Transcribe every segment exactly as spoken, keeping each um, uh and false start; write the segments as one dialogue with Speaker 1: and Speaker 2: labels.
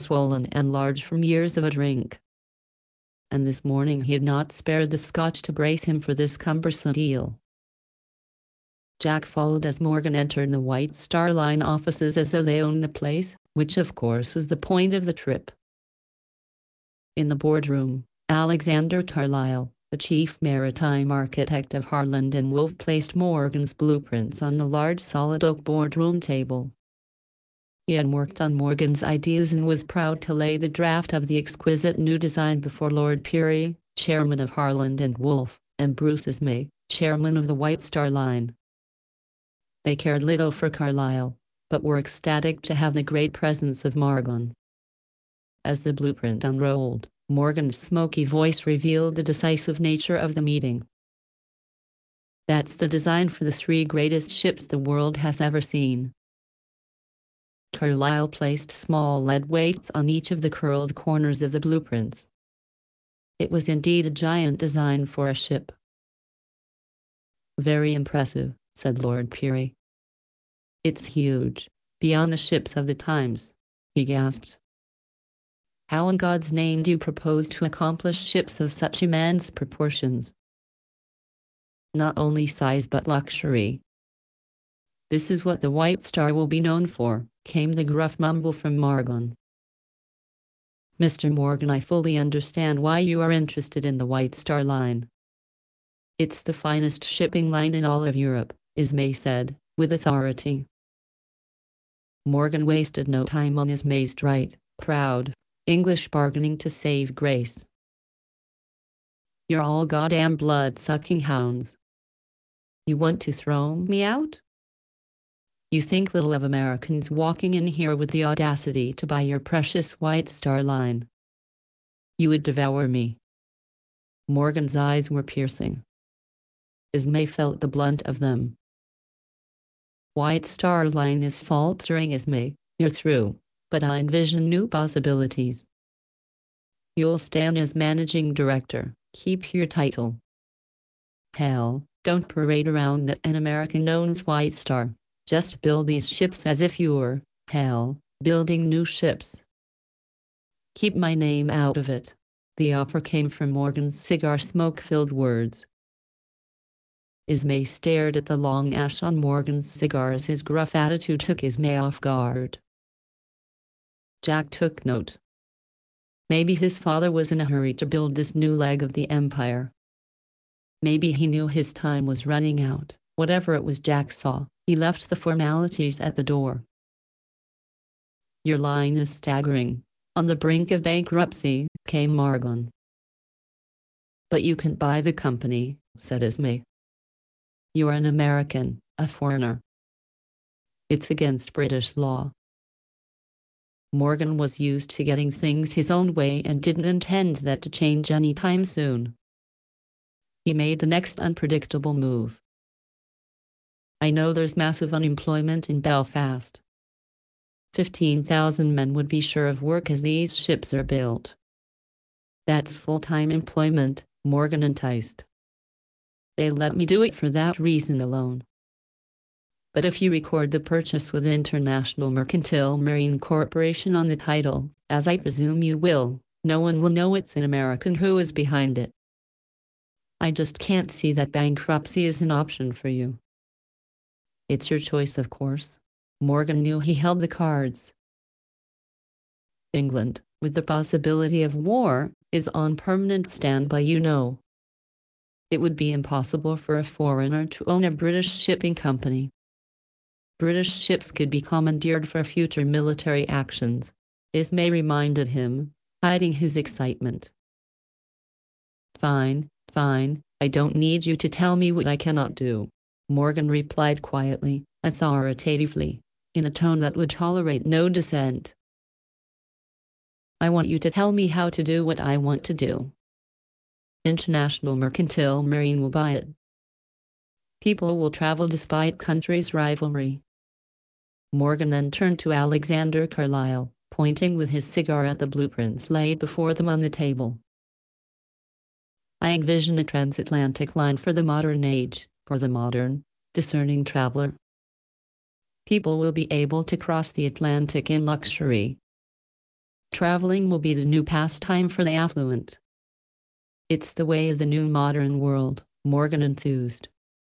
Speaker 1: swollen and large from years of a drink. And this morning he had not spared the scotch to brace him for this cumbersome deal. Jack followed as Morgan entered the White Star Line offices as though they owned the place, which of course was the point of the trip. In the boardroom, Alexander Carlyle, the chief maritime architect of Harland and Wolff, placed Morgan's blueprints on the large solid oak boardroom table. He had worked on Morgan's ideas and was proud to lay the draft of the exquisite new design before Lord Pirrie, chairman of Harland and Wolff, and Bruce Ismay, chairman of the White Star Line. They cared little for Carlyle, but were ecstatic to have the great presence of Morgan. As the blueprint unrolled, Morgan's smoky voice revealed the decisive nature of the meeting. "That's the design for the three greatest ships the world has ever seen." Carlyle placed small lead weights on each of the curled corners of the blueprints. It was indeed a giant design for a ship. "Very impressive," said Lord Pirrie. "It's huge, beyond the ships of the times," he gasped. "How in God's name do you propose to accomplish ships of such immense proportions? Not only size but luxury." "This is what the White Star will be known for," came the gruff mumble from Morgan. "Mister Morgan, I fully understand why you are interested in the White Star Line. It's the finest shipping line in all of Europe," Ismay said, with authority. Morgan wasted no time on Ismay's trite, proud, English bargaining to save grace. "You're all goddamn blood-sucking hounds. You want to throw me out? You think little of Americans walking in here with the audacity to buy your precious White Star Line. You would devour me." Morgan's eyes were piercing. Ismay felt the blunt of them. "White Star Line is faltering, Ismay. You're through, but I envision new possibilities. You'll stand as managing director, keep your title. Hell, don't parade around that an American owns White Star. Just build these ships as if you're, hell, building new ships. Keep my name out of it." The offer came from Morgan's cigar smoke-filled words. Ismay stared at the long ash on Morgan's cigar as his gruff attitude took Ismay off guard. Jack took note. Maybe his father was in a hurry to build this new leg of the empire. Maybe he knew his time was running out. Whatever it was Jack saw, he left the formalities at the door. "Your line is staggering. On the brink of bankruptcy," came Morgan. "But you can buy the company," said Ismay. "You are an American, a foreigner. It's against British law." Morgan was used to getting things his own way and didn't intend that to change any time soon. He made the next unpredictable move. "I know there's massive unemployment in Belfast. fifteen thousand men would be sure of work as these ships are built." "That's full-time employment," Morgan enticed. "They let me do it for that reason alone. But if you record the purchase with International Mercantile Marine Corporation on the title, as I presume you will, no one will know it's an American who is behind it. I just can't see that bankruptcy is an option for you." "It's your choice, of course." Morgan knew he held the cards. "England, with the possibility of war, is on permanent standby, you know. It would be impossible for a foreigner to own a British shipping company. British ships could be commandeered for future military actions," Ismay reminded him, hiding his excitement. "Fine, fine, I don't need you to tell me what I cannot do," Morgan replied quietly, authoritatively, in a tone that would tolerate no dissent. "I want you to tell me how to do what I want to do. International Mercantile Marine will buy it. People will travel despite countries' rivalry." Morgan then turned to Alexander Carlyle, pointing with his cigar at the blueprints laid before them on the table. "I envision a transatlantic line for the modern age, for the modern, discerning traveler. People will be able to cross the Atlantic in luxury. Traveling will be the new pastime for the affluent. It's the way of the new modern world, Morgan enthused.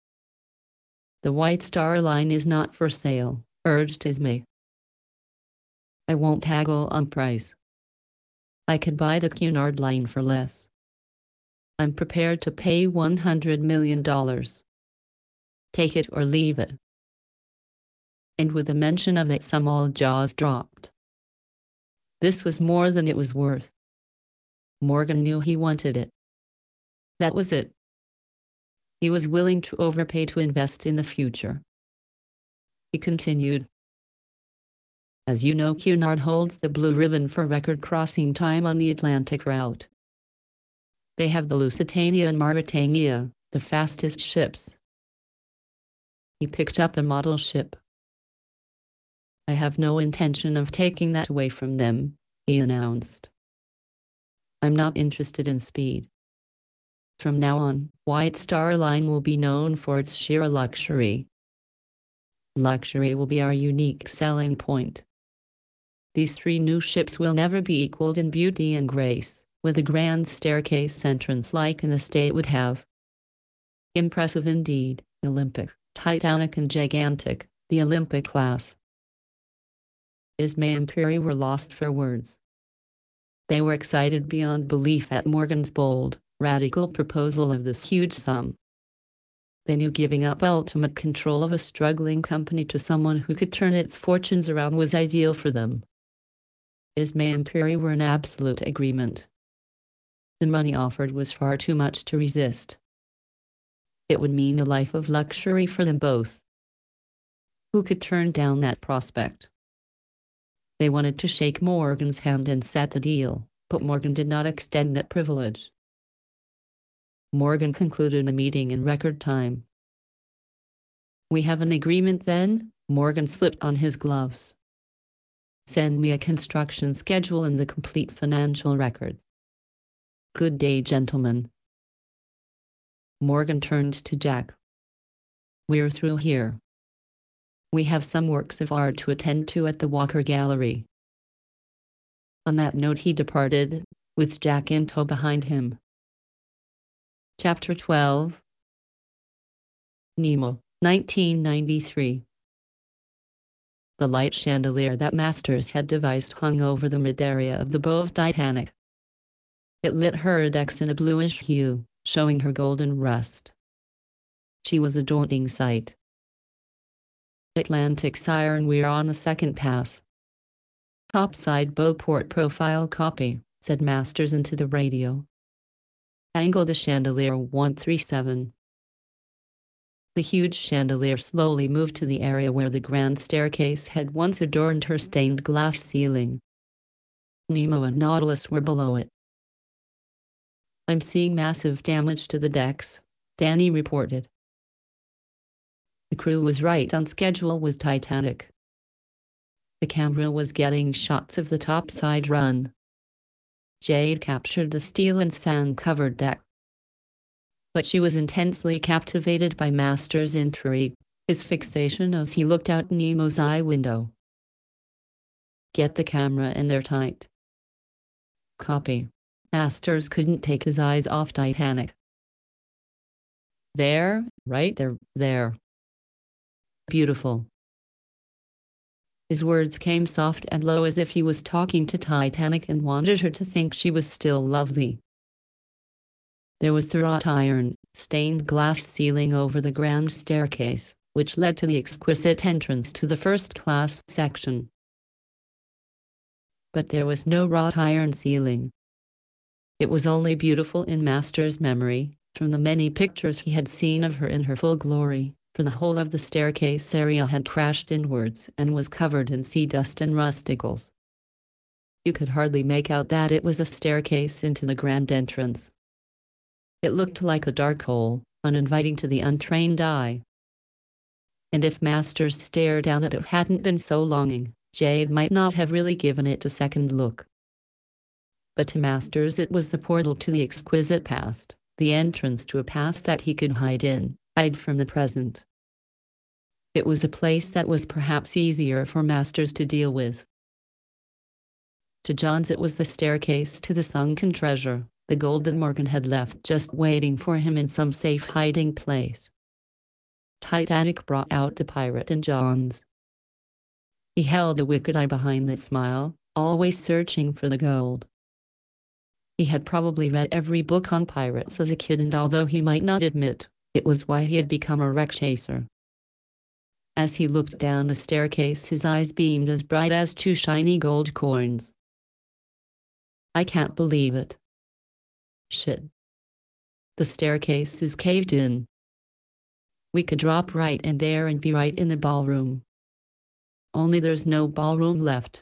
Speaker 1: The White Star Line is not for sale, urged Esme. I won't haggle on price. I could buy the Cunard Line for less. I'm prepared to pay one hundred million dollars. Take it or leave it. And with the mention of that sum, all jaws dropped. This was more than it was worth. Morgan knew he wanted it. That was it. He was willing to overpay to invest in the future. He continued. As you know, Cunard holds the blue ribbon for record crossing time on the Atlantic route. They have the Lusitania and Mauretania, the fastest ships. He picked up a model ship. I have no intention of taking that away from them, he announced. I'm not interested in speed. From now on, White Star Line will be known for its sheer luxury. Luxury will be our unique selling point. These three new ships will never be equaled in beauty and grace, with a grand staircase entrance like an estate would have. Impressive indeed, Olympic, Titanic and gigantic, the Olympic class. Esme and Peary were lost for words. They were excited beyond belief at Morgan's bold, radical proposal of this huge sum. They knew giving up ultimate control of a struggling company to someone who could turn its fortunes around was ideal for them. Esme and Peary were in absolute agreement. The money offered was far too much to resist. It would mean a life of luxury for them both. Who could turn down that prospect? They wanted to shake Morgan's hand and set the deal, but Morgan did not extend that privilege. Morgan concluded the meeting in record time. We have an agreement then? Morgan slipped on his gloves. Send me a construction schedule and the complete financial record. Good day, gentlemen. Morgan turned to Jack. We're through here. We have some works of art to attend to at the Walker Gallery. On that note he departed, with Jack in tow behind him. Chapter twelve. Nemo, nineteen ninety-three. The light chandelier that Masters had devised hung over the mid-area of the bow of Titanic. It lit her decks in a bluish hue, showing her golden rust. She was a daunting sight. Atlantic siren, we're on the second pass. Topside bow port profile copy, said Masters into the radio. Angle the chandelier one three seven. The huge chandelier slowly moved to the area where the grand staircase had once adorned her stained glass ceiling. Nemo and Nautilus were below it. I'm seeing massive damage to the decks, Danny reported. The crew was right on schedule with Titanic. The camera was getting shots of the topside run. Jade captured the steel and sand-covered deck. But she was intensely captivated by Masters' intrigue, his fixation as he looked out Nemo's eye window. Get the camera in there tight. Copy. Masters couldn't take his eyes off Titanic. There, right there, there. Beautiful. His words came soft and low as if he was talking to Titanic and wanted her to think she was still lovely. There was the wrought iron, stained glass ceiling over the grand staircase, which led to the exquisite entrance to the first-class section. But there was no wrought iron ceiling. It was only beautiful in Masters' memory, from the many pictures he had seen of her in her full glory, for the whole of the staircase area had crashed inwards and was covered in sea dust and rusticles. You could hardly make out that it was a staircase into the grand entrance. It looked like a dark hole, uninviting to the untrained eye. And if Masters stared down it, it hadn't been so longing, Jade might not have really given it a second look. But to Masters it was the portal to the exquisite past, the entrance to a past that he could hide in, hide from the present. It was a place that was perhaps easier for Masters to deal with. To Johns it was the staircase to the sunken treasure, the gold that Morgan had left just waiting for him in some safe hiding place. Titanic brought out the pirate in Johns. He held a wicked eye behind that smile, always searching for the gold. He had probably read every book on pirates as a kid, and although he might not admit, it was why he had become a wreck chaser. As he looked down the staircase, his eyes beamed as bright as two shiny gold coins. I can't believe it. Shit. The staircase is caved in. We could drop right in there and be right in the ballroom. Only there's no ballroom left.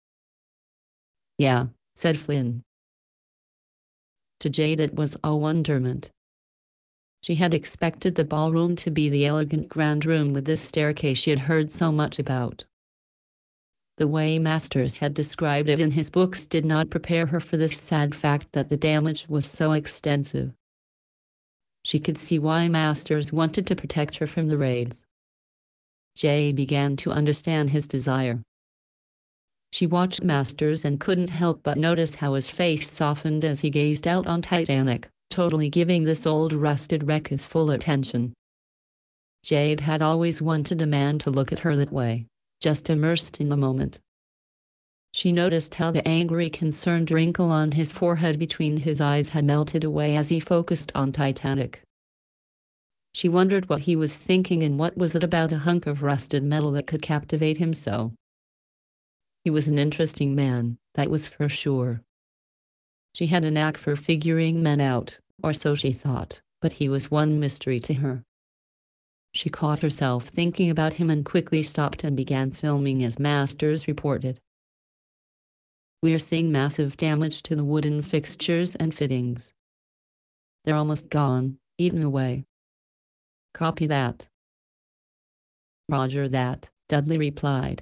Speaker 1: Yeah, said Flynn. To Jade it was a wonderment. She had expected the ballroom to be the elegant grand room with this staircase she had heard so much about. The way Masters had described it in his books did not prepare her for this sad fact that the damage was so extensive. She could see why Masters wanted to protect her from the raids. Jade began to understand his desire. She watched Masters and couldn't help but notice how his face softened as he gazed out on Titanic, totally giving this old rusted wreck his full attention. Jade had always wanted a man to look at her that way, just immersed in the moment. She noticed how the angry, concerned wrinkle on his forehead between his eyes had melted away as he focused on Titanic. She wondered what he was thinking and what was it about a hunk of rusted metal that could captivate him so. He was an interesting man, that was for sure. She had a knack for figuring men out, or so she thought, but he was one mystery to her. She caught herself thinking about him and quickly stopped and began filming as Masters reported. We're seeing massive damage to the wooden fixtures and fittings. They're almost gone, eaten away. Copy that. Roger that, Dudley replied.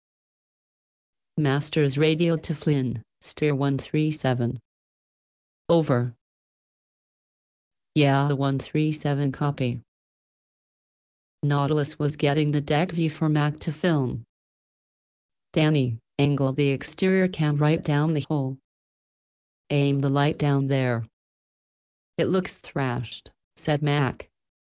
Speaker 1: Masters radioed to Flynn, Steer one three seven. Over. Yeah, the one three seven copy. Nautilus was getting the deck view for Mac to film. Danny, angle the exterior cam right down the hole. Aim the light down there. It looks thrashed, said Mac.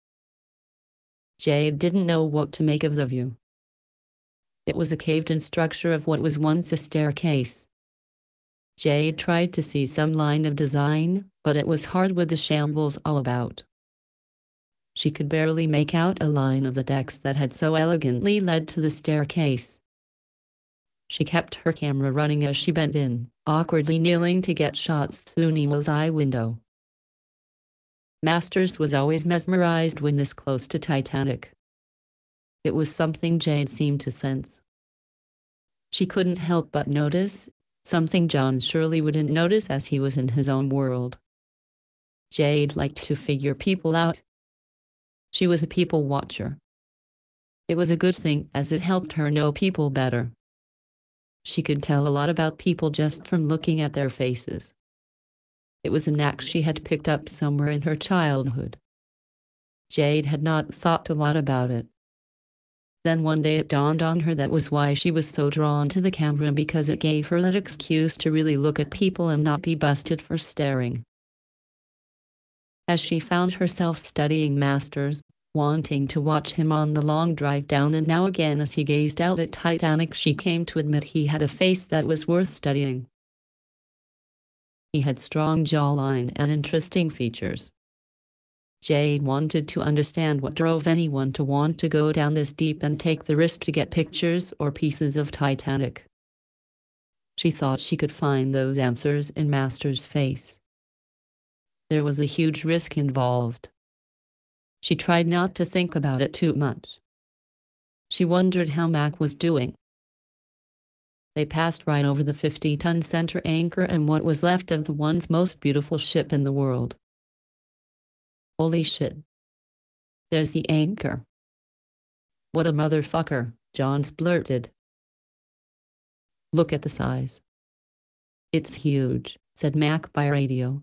Speaker 1: Jade didn't know what to make of the view. It was a caved-in structure of what was once a staircase. Jade tried to see some line of design, but it was hard with the shambles all about. She could barely make out a line of the decks that had so elegantly led to the staircase. She kept her camera running as she bent in, awkwardly kneeling to get shots through Nemo's eye window. Masters was always mesmerized when this close to Titanic. It was something Jade seemed to sense. She couldn't help but notice, something John surely wouldn't notice as he was in his own world. Jade liked to figure people out. She was a people watcher. It was a good thing as it helped her know people better. She could tell a lot about people just from looking at their faces. It was a knack she had picked up somewhere in her childhood. Jade had not thought a lot about it. Then one day it dawned on her that was why she was so drawn to the camera, because it gave her that excuse to really look at people and not be busted for staring. As she found herself studying Masters, wanting to watch him on the long drive down, and now again as he gazed out at Titanic, she came to admit he had a face that was worth studying. He had strong jawline and interesting features. Jade wanted to understand what drove anyone to want to go down this deep and take the risk to get pictures or pieces of Titanic. She thought she could find those answers in Masters' face. There was a huge risk involved. She tried not to think about it too much. She wondered how Mac was doing. They passed right over the fifty-ton center anchor and what was left of the once most beautiful ship in the world. Holy shit. There's the anchor. What a motherfucker, Johns blurted. Look at the size. It's huge, said Mac by radio.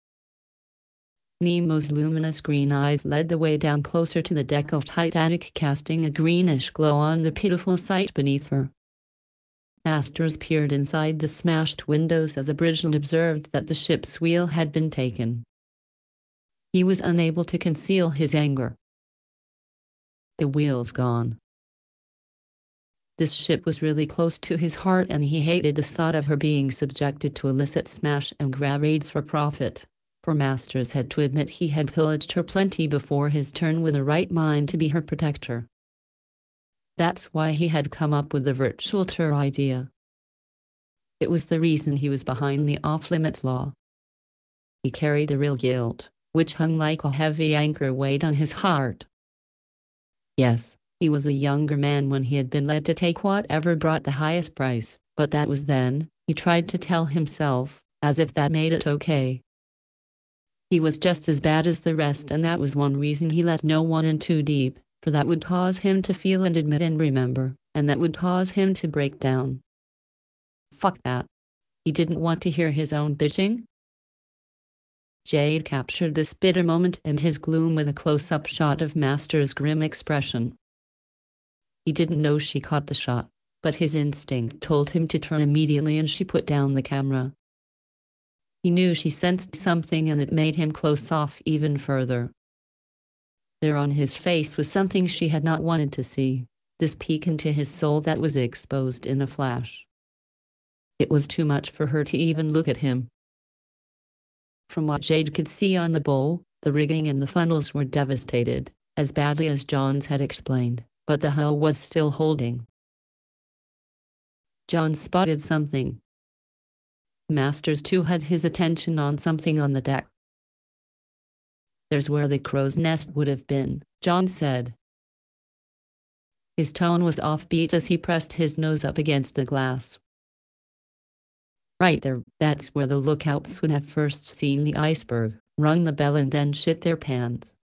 Speaker 1: Nemo's luminous green eyes led the way down closer to the deck of Titanic, casting a greenish glow on the pitiful sight beneath her. Masters peered inside the smashed windows of the bridge and observed that the ship's wheel had been taken. He was unable to conceal his anger. The wheel's gone. This ship was really close to his heart, and he hated the thought of her being subjected to illicit smash and grab raids for profit. For Masters had to admit he had pillaged her plenty before his turn with a right mind to be her protector. That's why he had come up with the virtual tour idea. It was the reason he was behind the off-limits law. He carried a real guilt, which hung like a heavy anchor weight on his heart. Yes, he was a younger man when he had been led to take whatever brought the highest price, but that was then, he tried to tell himself, as if that made it okay. He was just as bad as the rest, and that was one reason he let no one in too deep, for that would cause him to feel and admit and remember, and that would cause him to break down. Fuck that. He didn't want to hear his own bitching. Jade captured this bitter moment and his gloom with a close-up shot of Masters' grim expression. He didn't know she caught the shot, but his instinct told him to turn immediately, and she put down the camera. He knew she sensed something, and it made him close off even further. There on his face was something she had not wanted to see, this peek into his soul that was exposed in a flash. It was too much for her to even look at him. From what Jade could see on the bow, the rigging and the funnels were devastated, as badly as Johns had explained, but the hull was still holding. John spotted something. Masters too had his attention on something on the deck. "There's where the crow's nest would have been," John said. His tone was offbeat as he pressed his nose up against the glass. "Right there, that's where the lookouts would have first seen the iceberg, rung the bell, and then shit their pants."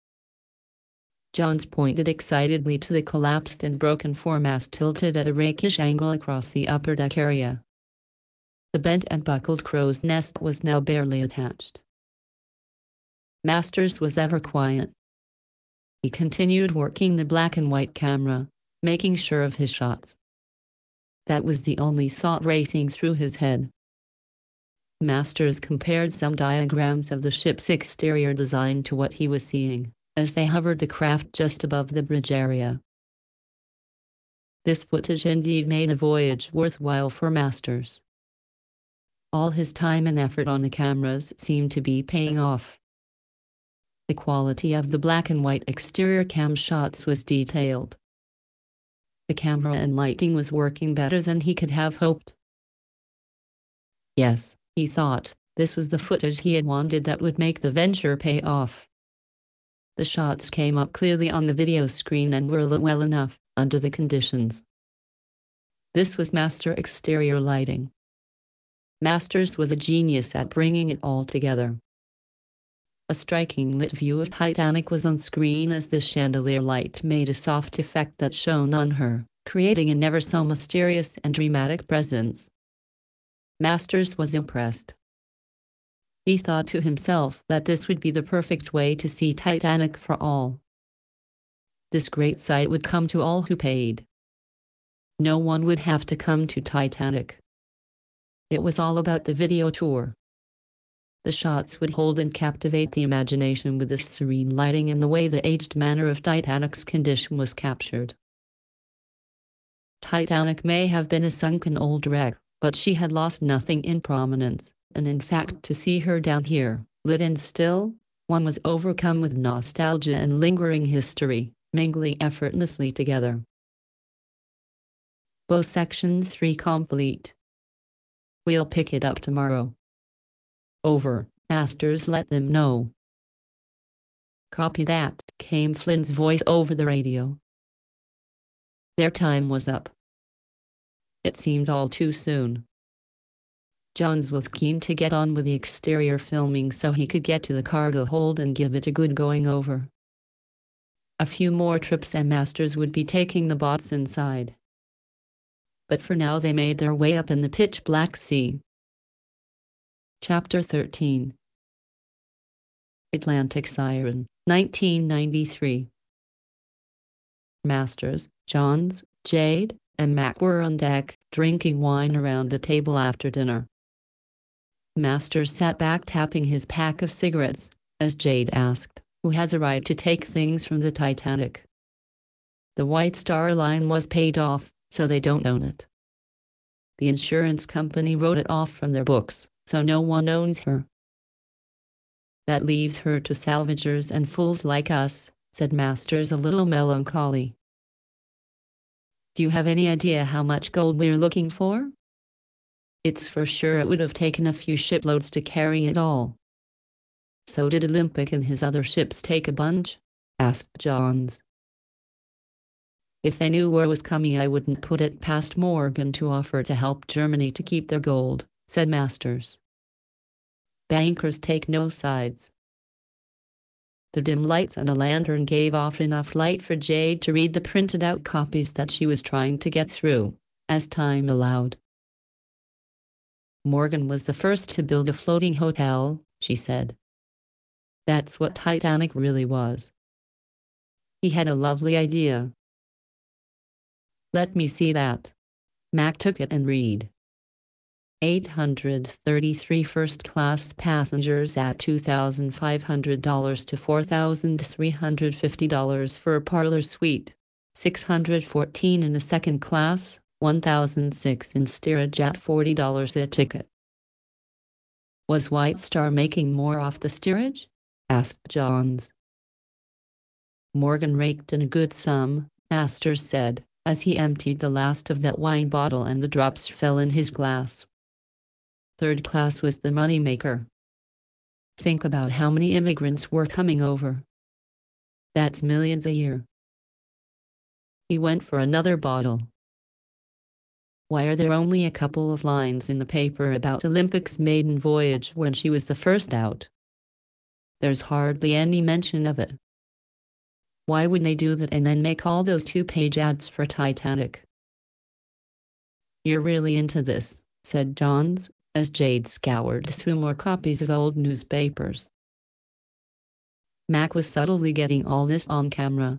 Speaker 1: Johns pointed excitedly to the collapsed and broken foremast tilted at a rakish angle across the upper deck area. The bent and buckled crow's nest was now barely attached. Masters was ever quiet. He continued working the black and white camera, making sure of his shots. That was the only thought racing through his head. Masters compared some diagrams of the ship's exterior design to what he was seeing, as they hovered the craft just above the bridge area. This footage indeed made the voyage worthwhile for Masters. All his time and effort on the cameras seemed to be paying off. The quality of the black and white exterior cam shots was detailed. The camera and lighting was working better than he could have hoped. Yes, he thought, this was the footage he had wanted that would make the venture pay off. The shots came up clearly on the video screen and were lit well enough, under the conditions. This was master exterior lighting. Masters was a genius at bringing it all together. A striking lit view of Titanic was on screen as the chandelier light made a soft effect that shone on her, creating a never so mysterious and dramatic presence. Masters was impressed. He thought to himself that this would be the perfect way to see Titanic for all. This great sight would come to all who paid. No one would have to come to Titanic. It was all about the video tour. The shots would hold and captivate the imagination with the serene lighting and the way the aged manner of Titanic's condition was captured. Titanic may have been a sunken old wreck, but she had lost nothing in prominence, and in fact to see her down here, lit and still, one was overcome with nostalgia and lingering history, mingling effortlessly together. Bow Section three complete. We'll pick it up tomorrow. Over, Masters let them know. Copy that, came Flynn's voice over the radio. Their time was up. It seemed all too soon. Johns was keen to get on with the exterior filming so he could get to the cargo hold and give it a good going over. A few more trips and Masters would be taking the boats inside. But for now they made their way up in the pitch-black sea. Chapter thirteen. Atlantic Siren, nineteen ninety-three. Masters, Johns, Jade, and Mac were on deck, drinking wine around the table after dinner. Masters sat back tapping his pack of cigarettes, as Jade asked, "Who has a right to take things from the Titanic? The White Star Line was paid off, so they don't own it. The insurance company wrote it off from their books, so no one owns her. That leaves her to salvagers and fools like us," said Masters a little melancholy. "Do you have any idea how much gold we're looking for? It's for sure it would have taken a few shiploads to carry it all." "So did Olympic and his other ships take a bunch?" asked Johns. "If they knew war was coming, I wouldn't put it past Morgan to offer to help Germany to keep their gold," said Masters. "Bankers take no sides." The dim lights and a lantern gave off enough light for Jade to read the printed-out copies that she was trying to get through, as time allowed. "Morgan was the first to build a floating hotel," she said. "That's what Titanic really was. He had a lovely idea." "Let me see that." Mac took it and read. eight hundred thirty-three first-class passengers at two thousand five hundred dollars to four thousand three hundred fifty dollars for a parlor suite. six hundred fourteen in the second class, one thousand six in steerage at forty dollars a ticket. "Was White Star making more off the steerage?" asked Johns. "Morgan raked in a good sum," Masters said, as he emptied the last of that wine bottle and the drops fell in his glass. "Third class was the moneymaker. Think about how many immigrants were coming over. That's millions a year." He went for another bottle. "Why are there only a couple of lines in the paper about Olympic's maiden voyage when she was the first out? There's hardly any mention of it. Why would they do that and then make all those two-page ads for Titanic?" "You're really into this," said Johns, as Jade scoured through more copies of old newspapers. Mac was subtly getting all this on camera.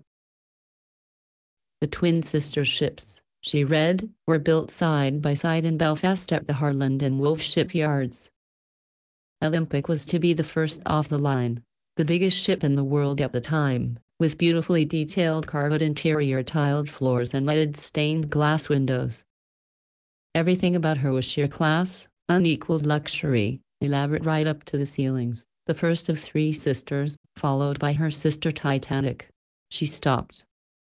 Speaker 1: "The twin sister ships," she read, "were built side by side in Belfast at the Harland and Wolff shipyards. Olympic was to be the first off the line, the biggest ship in the world at the time, with beautifully detailed carved interior, tiled floors and leaded stained glass windows. Everything about her was sheer class, unequaled luxury, elaborate right up to the ceilings. The first of three sisters, followed by her sister Titanic." She stopped.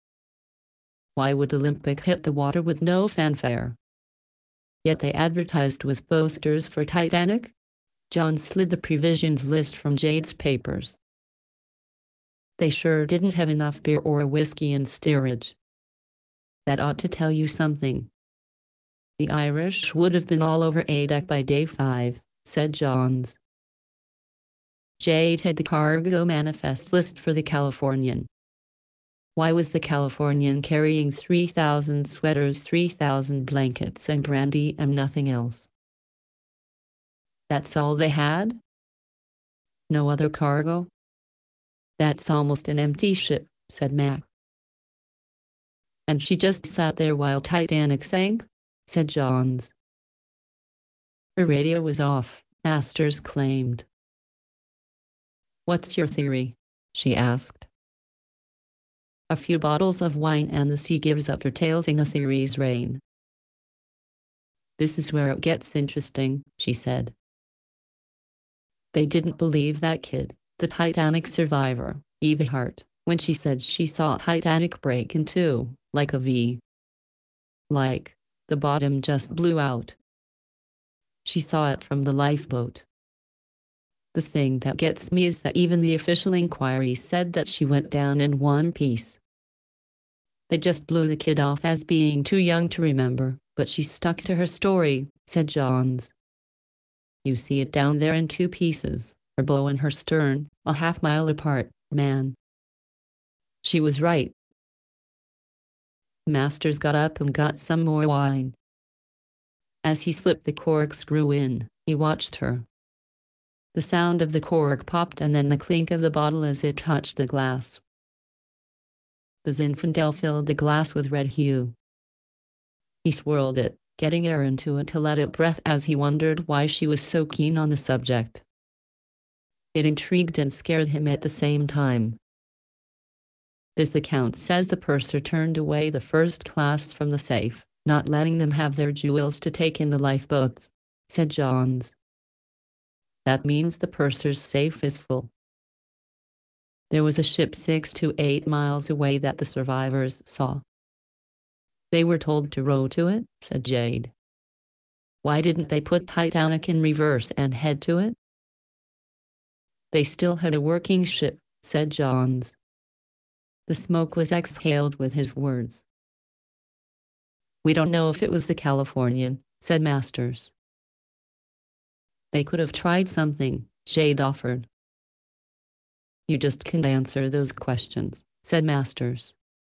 Speaker 1: "Why would Olympic hit the water with no fanfare? Yet they advertised with posters for Titanic?" John slid the provisions list from Jade's papers. "They sure didn't have enough beer or whiskey in steerage. That ought to tell you something." "The Irish would have been all over A deck by day five," said Johns. Jade had the cargo manifest list for the Californian. Why was the Californian carrying three thousand sweaters, three thousand blankets and brandy and nothing else? That's all they had? No other cargo? That's almost an empty ship, said Mac. And she just sat there while Titanic sank? Said Johns. Her radio was off, Masters claimed. What's your theory? She asked. A few bottles of wine and the sea gives up her tails in the theory's reign. This is where it gets interesting, she said. They didn't believe that kid, the Titanic survivor, Eva Hart, when she said she saw Titanic break in two, like a V. Like, the bottom just blew out. She saw it from the lifeboat. The thing that gets me is that even the official inquiry said that she went down in one piece. They just blew the kid off as being too young to remember, but she stuck to her story, said Johns. You see it down there in two pieces, her bow and her stern, a half mile apart, man. She was right. Masters got up and got some more wine. As he slipped the corkscrew in, he watched her. The sound of the cork popped and then the clink of the bottle as it touched the glass. The Zinfandel filled the glass with red hue. He swirled it, getting air into it to let it breathe as he wondered why she was so keen on the subject. It intrigued and scared him at the same time. This account says the purser turned away the first class from the safe, not letting them have their jewels to take in the lifeboats, said Johns. That means the purser's safe is full. There was a ship six to eight miles away that the survivors saw. They were told to row to it, said Jade. Why didn't they put Titanic in reverse and head to it? They still had a working ship, said Johns. The smoke was exhaled with his words. We don't know if it was the Californian, said Masters. They could have tried something, Jade offered. You just can't answer those questions, said Masters.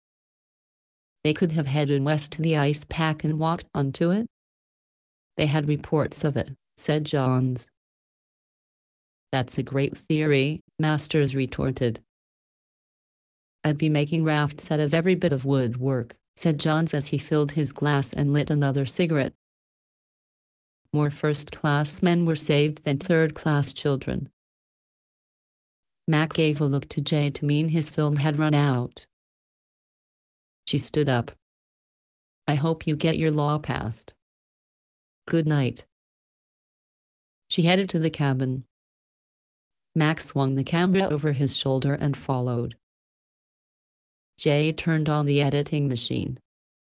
Speaker 1: They could have headed west to the ice pack and walked onto it. They had reports of it, said Johns. That's a great theory, Masters retorted. I'd be making rafts out of every bit of woodwork, said Johns as he filled his glass and lit another cigarette. More first-class men were saved than third-class children. Mac gave a look to Jade to mean his film had run out. She stood up. I hope you get your law passed. Good night. She headed to the cabin. Mac swung the camera over his shoulder and followed. Jade turned on the editing machine.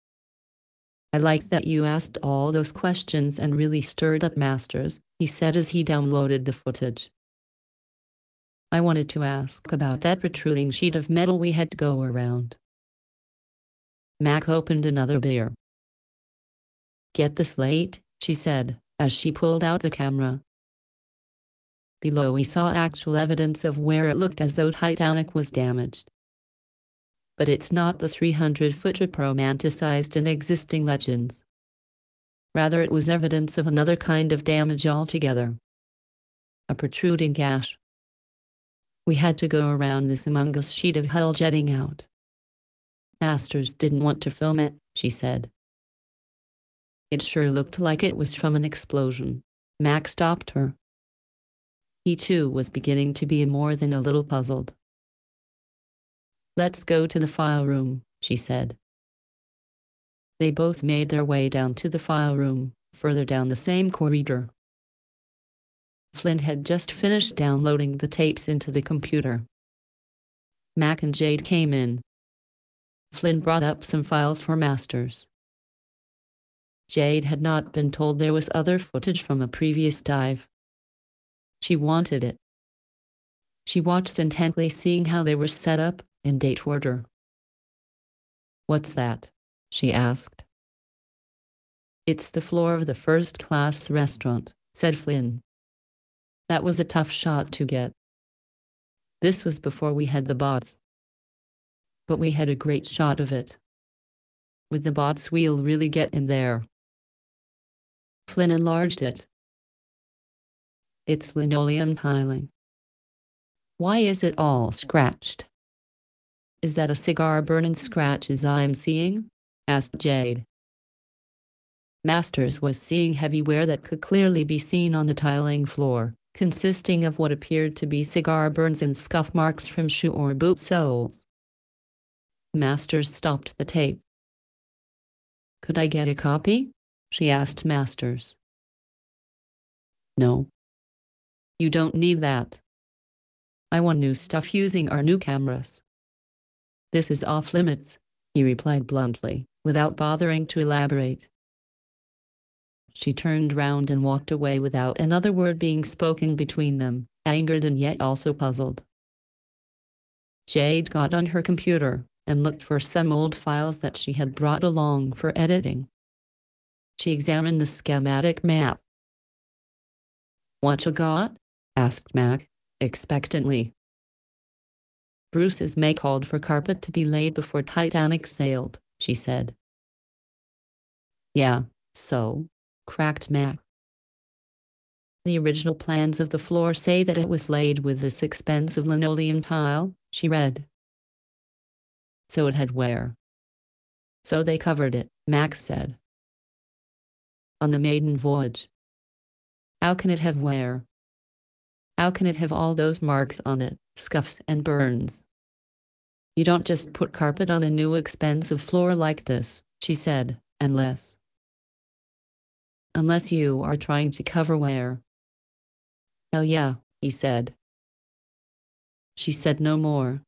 Speaker 1: I like that you asked all those questions and really stirred up Masters, he said as he downloaded the footage. I wanted to ask about that protruding sheet of metal we had to go around. Mac opened another beer. Get the slate, she said, as she pulled out the camera. Below we saw actual evidence of where it looked as though Titanic was damaged. But it's not the three hundred foot trip romanticized in existing legends. Rather, it was evidence of another kind of damage altogether. A protruding gash. We had to go around this humongous sheet of hull jetting out. Masters didn't want to film it, she said. It sure looked like it was from an explosion. Mac stopped her. He too was beginning to be more than a little puzzled. Let's go to the file room, she said. They both made their way down to the file room, further down the same corridor. Flynn had just finished downloading the tapes into the computer. Mac and Jade came in. Flynn brought up some files for Masters. Jade had not been told there was other footage from a previous dive. She wanted it. She watched intently, seeing how they were set up in date order. What's that? She asked. It's the floor of the first-class restaurant, said Flynn. That was a tough shot to get. This was before we had the bots. But we had a great shot of it. With the bots we'll really get in there. Flynn enlarged it. It's linoleum tiling. Why is it all scratched? Is that a cigar burning scratches I'm seeing? Asked Jade. Masters was seeing heavy wear that could clearly be seen on the tiling floor, consisting of what appeared to be cigar burns and scuff marks from shoe or boot soles. Masters stopped the tape. Could I get a copy? She asked Masters. No. You don't need that. I want new stuff using our new cameras. This is off limits, he replied bluntly, without bothering to elaborate. She turned round and walked away without another word being spoken between them, angered and yet also puzzled. Jade got on her computer and looked for some old files that she had brought along for editing. She examined the schematic map. What you got? Asked Mac, expectantly. Bruce's May called for carpet to be laid before Titanic sailed, she said. Yeah, so, cracked Mac. The original plans of the floor say that it was laid with this expensive linoleum tile, she read. So it had wear. So they covered it, Max said. on the maiden voyage. How can it have wear? How can it have all those marks on it, scuffs and burns? You don't just put carpet on a new expensive floor like this, she said, unless. Unless you are trying to cover wear. Hell yeah, he said. She said no more.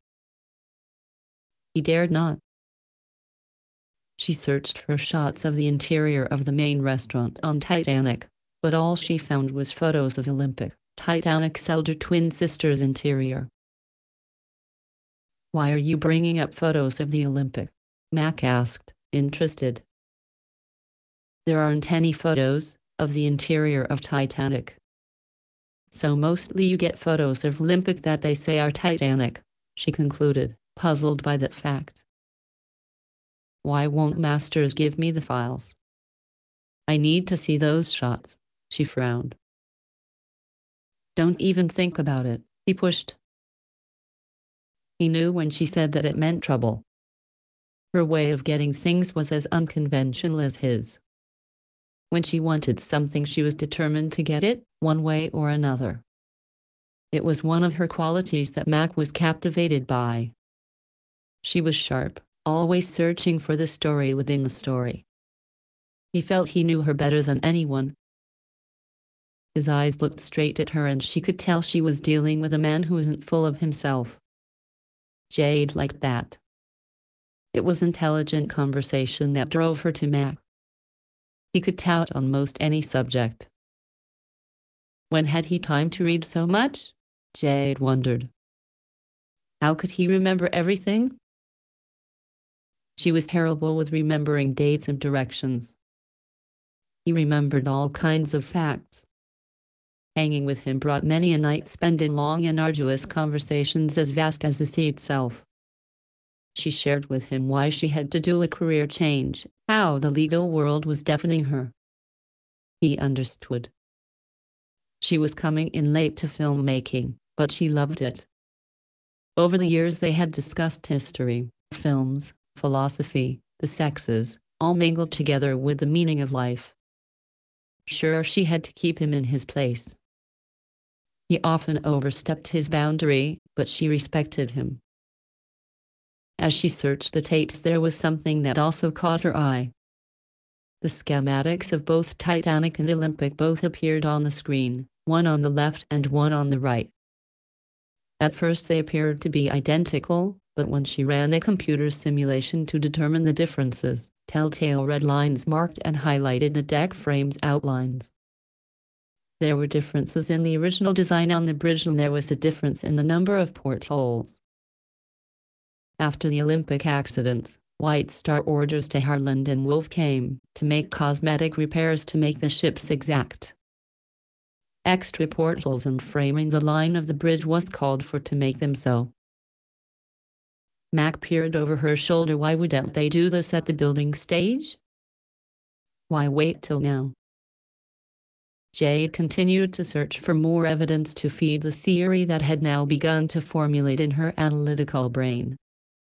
Speaker 1: He dared not. She searched for shots of the interior of the main restaurant on Titanic, but all she found was photos of Olympic, Titanic's elder twin sister's interior. Why are you bringing up photos of the Olympic? Mac asked, interested. There aren't any photos of the interior of Titanic. So mostly you get photos of Olympic that they say are Titanic, she concluded, puzzled by that fact. Why won't Masters give me the files? I need to see those shots, she frowned. Don't even think about it, he pushed. He knew when she said that it meant trouble. Her way of getting things was as unconventional as his. When she wanted something, she was determined to get it, one way or another. It was one of her qualities that Mac was captivated by. She was sharp, always searching for the story within the story. He felt he knew her better than anyone. His eyes looked straight at her and she could tell she was dealing with a man who isn't full of himself. Jade liked that. It was intelligent conversation that drove her to Mac. He could tout on most any subject. When had he time to read so much? Jade wondered. How could he remember everything? She was terrible with remembering dates and directions. He remembered all kinds of facts. Hanging with him brought many a night spent in long and arduous conversations as vast as the sea itself. She shared with him why she had to do a career change, how the legal world was deafening her. He understood. She was coming in late to filmmaking, but she loved it. Over the years they had discussed history, films, philosophy, the sexes, all mingled together with the meaning of life. Sure, she had to keep him in his place. He often overstepped his boundary, but she respected him. As she searched the tapes, there was something that also caught her eye. The schematics of both Titanic and Olympic both appeared on the screen, one on the left and one on the right. At first they appeared to be identical, but when she ran a computer simulation to determine the differences, telltale red lines marked and highlighted the deck frame's outlines. There were differences in the original design on the bridge, and there was a difference in the number of portholes. After the Olympic accidents, White Star orders to Harland and Wolff came to make cosmetic repairs to make the ships exact. Extra portholes and framing the line of the bridge was called for to make them so. Mac peered over her shoulder. Why wouldn't they do this at the building stage? Why wait till now? Jade continued to search for more evidence to feed the theory that had now begun to formulate in her analytical brain.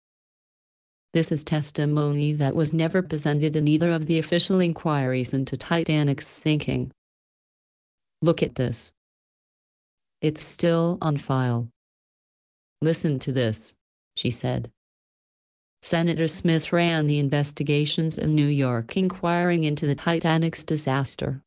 Speaker 1: This is testimony that was never presented in either of the official inquiries into Titanic's sinking. Look at this. It's still on file. Listen to this, she said. Senator Smith ran the investigations in New York inquiring into the Titanic's disaster.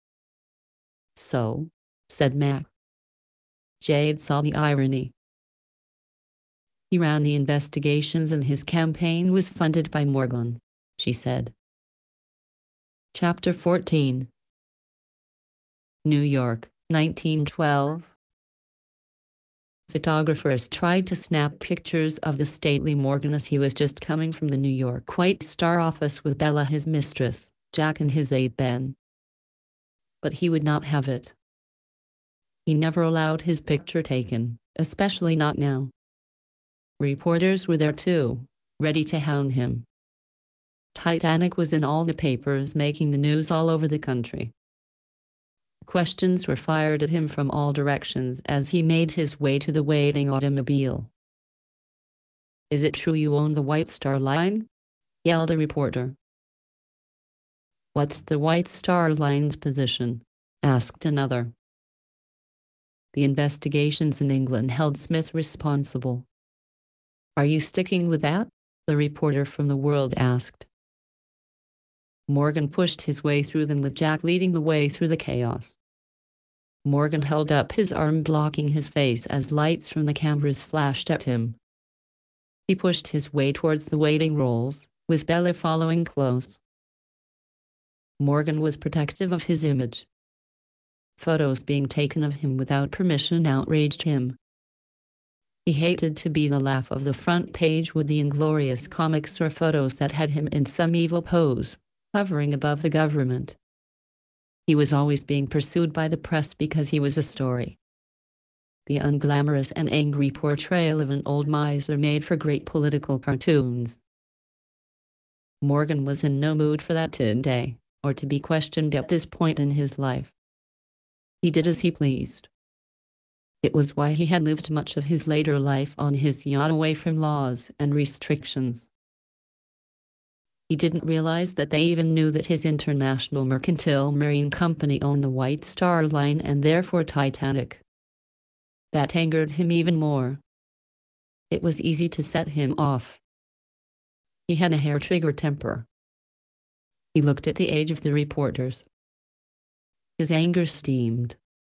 Speaker 1: So, said Mac. Jade saw the irony. He ran the investigations and his campaign was funded by Morgan, she said. Chapter fourteen. New York, nineteen twelve. Photographers tried to snap pictures of the stately Morgan as he was just coming from the New York White Star office with Bella, his mistress, Jack and his aide Ben. But he would not have it. He never allowed his picture taken, especially not now. Reporters were there too, ready to hound him. Titanic was in all the papers, making the news all over the country. Questions were fired at him from all directions as he made his way to the waiting automobile. "Is it true you own the White Star Line?" yelled a reporter. "What's the White Star Line's position?" asked another. "The investigations in England held Smith responsible." "Are you sticking with that?" the reporter from the World asked. Morgan pushed his way through them with Jack leading the way through the chaos. Morgan held up his arm blocking his face as lights from the cameras flashed at him. He pushed his way towards the waiting rolls, with Bella following close. Morgan was protective of his image. Photos being taken of him without permission outraged him. He hated to be the laugh of the front page with the inglorious comics or photos that had him in some evil pose, hovering above the government. He was always being pursued by the press because he was a story. The unglamorous and angry portrayal of an old miser made for great political cartoons. Morgan was in no mood for that today, or to be questioned at this point in his life. He did as he pleased. It was why he had lived much of his later life on his yacht away from laws and restrictions. He didn't realize that they even knew that his International Mercantile Marine Company owned the White Star Line and therefore Titanic. That angered him even more. It was easy to set him off. He had a hair-trigger temper. He looked at the age of the reporters. His anger steamed.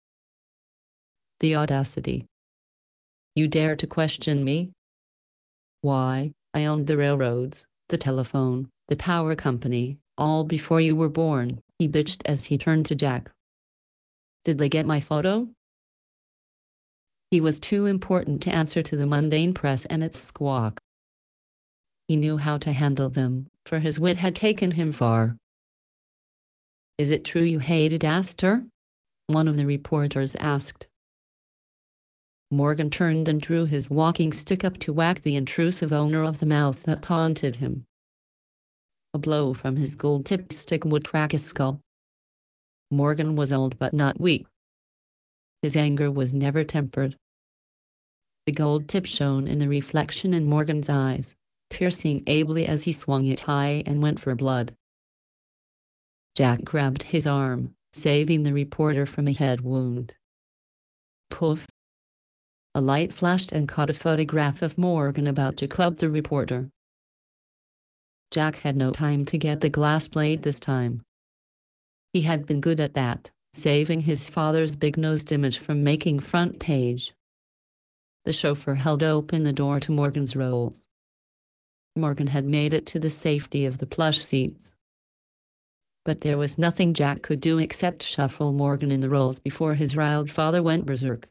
Speaker 1: The audacity. "You dare to question me? Why, I owned the railroads, the telephone, the power company, all before you were born," he bitched as he turned to Jack. "Did they get my photo?" He was too important to answer to the mundane press and its squawk. He knew how to handle them, for his wit had taken him far. "Is it true you hated Astor?" one of the reporters asked. Morgan turned and drew his walking stick up to whack the intrusive owner of the mouth that taunted him. A blow from his gold-tipped stick would crack his skull. Morgan was old but not weak. His anger was never tempered. The gold tip shone in the reflection in Morgan's eyes, piercing ably as he swung it high and went for blood. Jack grabbed his arm, saving the reporter from a head wound. Poof! A light flashed and caught a photograph of Morgan about to club the reporter. Jack had no time to get the glass blade this time. He had been good at that, saving his father's big-nosed image from making front page. The chauffeur held open the door to Morgan's rolls. Morgan had made it to the safety of the plush seats. But there was nothing Jack could do except shuffle Morgan in the rolls before his riled father went berserk.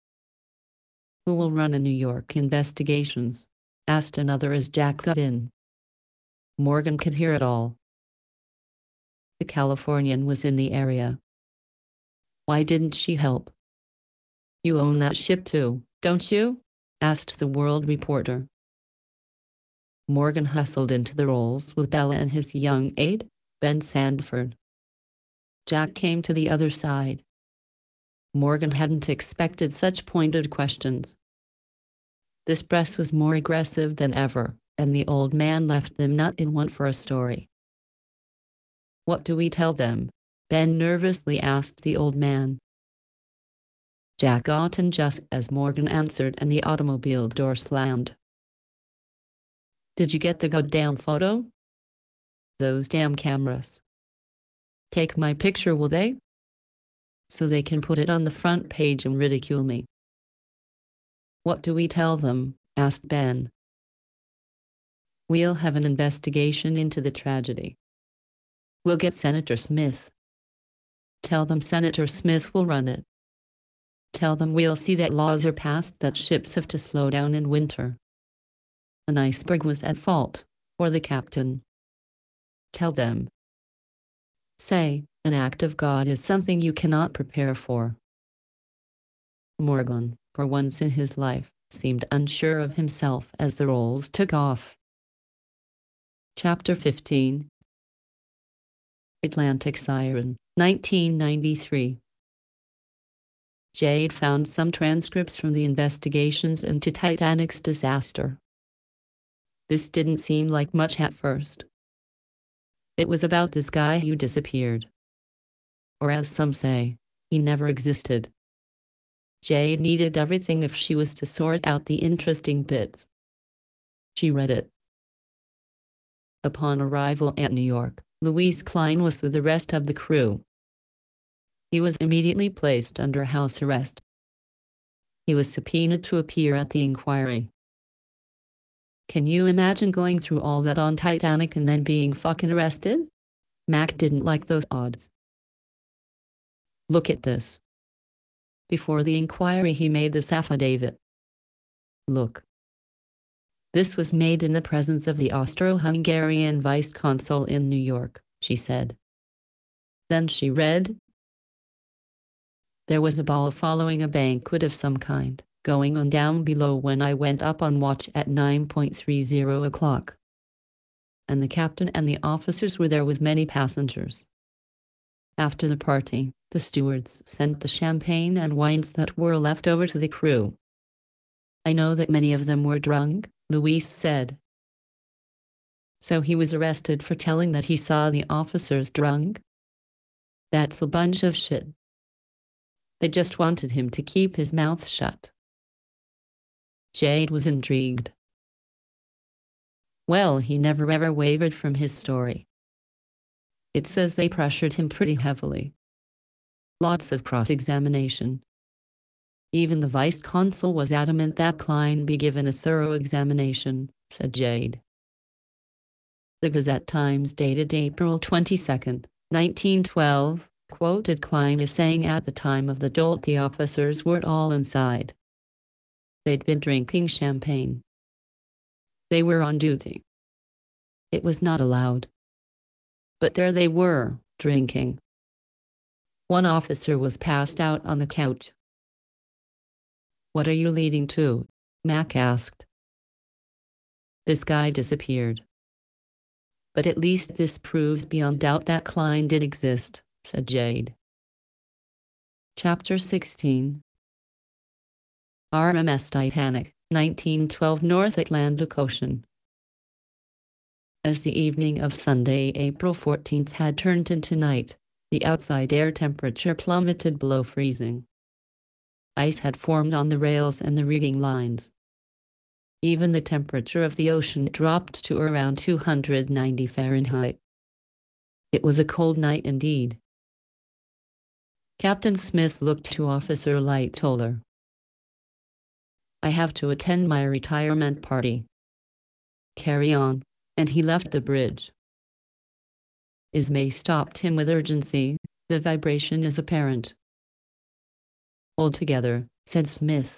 Speaker 1: "Who will run the New York investigations?" asked another as Jack got in. Morgan could hear it all. The Californian was in the area. "Why didn't she help?" "You own that ship too, don't you?" asked the World reporter. Morgan hustled into the rolls with Bella and his young aide, Ben Sandford. Jack came to the other side. Morgan hadn't expected such pointed questions. This press was more aggressive than ever, and the old man left them not in want for a story. "What do we tell them?" Ben nervously asked the old man. Jack got in just as Morgan answered and the automobile door slammed. "Did you get the goddamn photo?" "Those damn cameras. Take my picture, will they? So they can put it on the front page and ridicule me." "What do we tell them?" asked Ben. "We'll have an investigation into the tragedy. We'll get Senator Smith. Tell them Senator Smith will run it. Tell them we'll see that laws are passed that ships have to slow down in winter. An iceberg was at fault, or the captain. Tell them. Say, an act of God is something you cannot prepare for." Morgan, for once in his life, seemed unsure of himself as the rolls took off. Chapter fifteen. Atlantic Siren, nineteen ninety-three. Jade found some transcripts from the investigations into Titanic's disaster. This didn't seem like much at first. It was about this guy who disappeared. Or as some say, he never existed. Jade needed everything if she was to sort out the interesting bits. She read it. Upon arrival at New York, Louis Klein was with the rest of the crew. He was immediately placed under house arrest. He was subpoenaed to appear at the inquiry. Can you imagine going through all that on Titanic and then being fucking arrested? Mac didn't like those odds. Look at this. Before the inquiry he made this affidavit. Look. This was made in the presence of the Austro-Hungarian vice-consul in New York, she said. Then she read. There was a ball following a banquet of some kind, going on down below when I went up on watch at nine thirty o'clock. And the captain and the officers were there with many passengers. After the party, the stewards sent the champagne and wines that were left over to the crew. I know that many of them were drunk, Louis said. So he was arrested for telling that he saw the officers drunk? That's a bunch of shit. They just wanted him to keep his mouth shut. Jade was intrigued. Well, he never ever wavered from his story. It says they pressured him pretty heavily. Lots of cross-examination. Even the vice-consul was adamant that Klein be given a thorough examination, said Jade. The Gazette-Times dated April twenty-second, nineteen twelve, quoted Klein as saying at the time of the jolt the officers were all inside. They'd been drinking champagne. They were on duty. It was not allowed. But there they were, drinking. One officer was passed out on the couch. What are you leading to? Mac asked. This guy disappeared. But at least this proves beyond doubt that Klein did exist, said Jade. Chapter sixteen. R M S Titanic, nineteen twelve, North Atlantic Ocean. As the evening of Sunday, April fourteenth had turned into night, the outside air temperature plummeted below freezing. Ice had formed on the rails and the rigging lines. Even the temperature of the ocean dropped to around two hundred ninety Fahrenheit. It was a cold night indeed. Captain Smith looked to Officer Lightoller. I have to attend my retirement party. Carry on. And he left the bridge. Ismay stopped him with urgency. The vibration is apparent. Hold together, said Smith.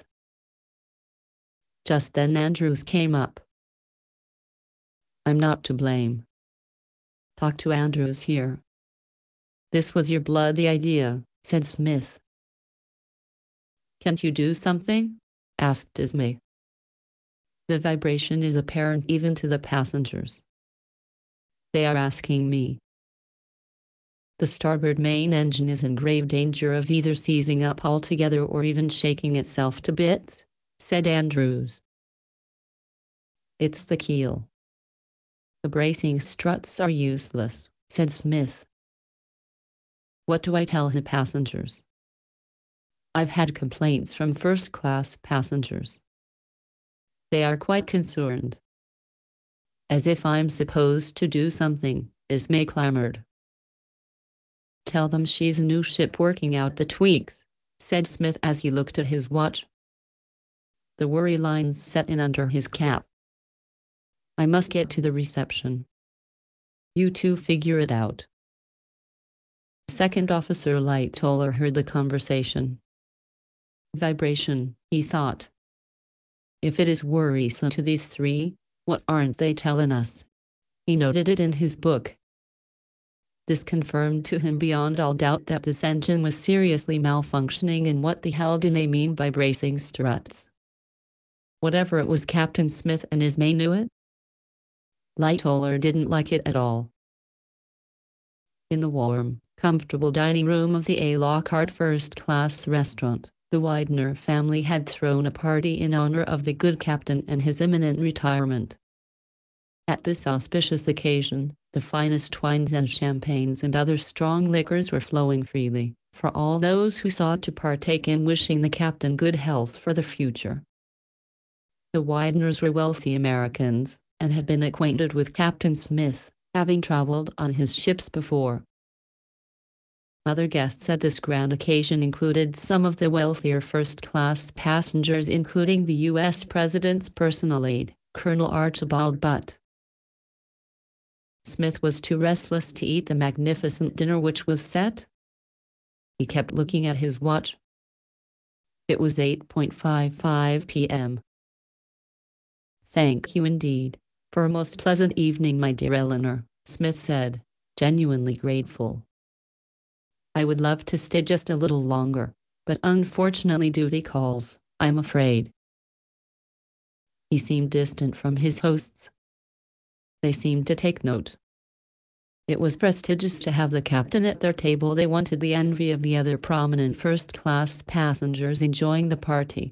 Speaker 1: Just then Andrews came up. I'm not to blame. Talk to Andrews here. This was your bloody idea, said Smith. Can't you do something? Asked Ismay. The vibration is apparent even to the passengers. They are asking me. The starboard main engine is in grave danger of either seizing up altogether or even shaking itself to bits, said Andrews. It's the keel. The bracing struts are useless, said Smith. What do I tell the passengers? I've had complaints from first-class passengers. They are quite concerned. As if I'm supposed to do something, Ismay clamored. Tell them she's a new ship working out the tweaks, said Smith as he looked at his watch. The worry lines set in under his cap. I must get to the reception. You two figure it out. Second Officer Lightoller heard the conversation. Vibration, he thought. If it is worrisome to these three, what aren't they telling us? He noted it in his book. This confirmed to him beyond all doubt that this engine was seriously malfunctioning, and what the hell do they mean by bracing struts? Whatever it was, Captain Smith and Ismay knew it. Lightoller didn't like it at all. In the warm, comfortable dining room of the A. Lockhart first-class restaurant, the Widener family had thrown a party in honor of the good captain and his imminent retirement. At this auspicious occasion, The finest wines and champagnes and other strong liquors were flowing freely, for all those who sought to partake in, wishing the captain good health for the future. The Wideners were wealthy Americans, and had been acquainted with Captain Smith, having traveled on his ships before. Other guests at this grand occasion included some of the wealthier first-class passengers, including the U S President's personal aide, Colonel Archibald Butt. Smith was too restless to eat the magnificent dinner which was set. He kept looking at his watch. It was eight fifty-five p m "Thank you indeed, for a most pleasant evening, my dear Eleanor," Smith said, genuinely grateful. "I would love to stay just a little longer, but unfortunately duty calls, I'm afraid." He seemed distant from his hosts. They seemed to take note. It was prestigious to have the captain at their table. They wanted the envy of the other prominent first-class passengers enjoying the party.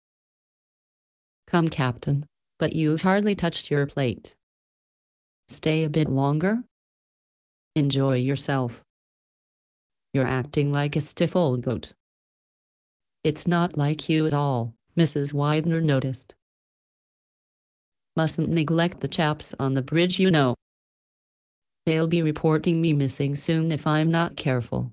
Speaker 1: "Come, Captain, but you've hardly touched your plate. Stay a bit longer? Enjoy yourself. You're acting like a stiff old goat." "It's not like you at all," Missus Widener noticed. "Mustn't neglect the chaps on the bridge, you know. They'll be reporting me missing soon if I'm not careful."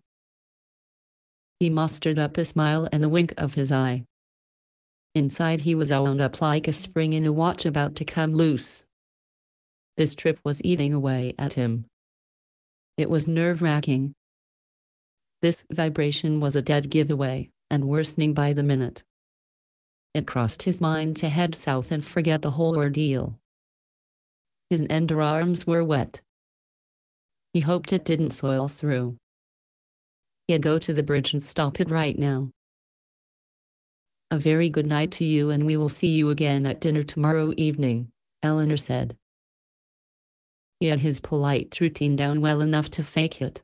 Speaker 1: He mustered up a smile and a wink of his eye. Inside he was wound up like a spring in a watch about to come loose. This trip was eating away at him. It was nerve-wracking. This vibration was a dead giveaway, and worsening by the minute. It crossed his mind to head south and forget the whole ordeal. His underarms were wet. He hoped it didn't soil through. He'd go to the bridge and stop it right now. "A very good night to you, and we will see you again at dinner tomorrow evening," Eleanor said. He had his polite routine down well enough to fake it.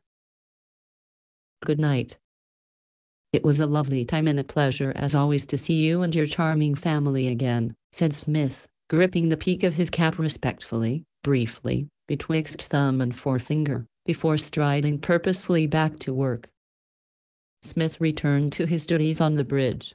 Speaker 1: "Good night. It was a lovely time and a pleasure as always to see you and your charming family again," said Smith, gripping the peak of his cap respectfully, briefly, betwixt thumb and forefinger, before striding purposefully back to work. Smith returned to his duties on the bridge.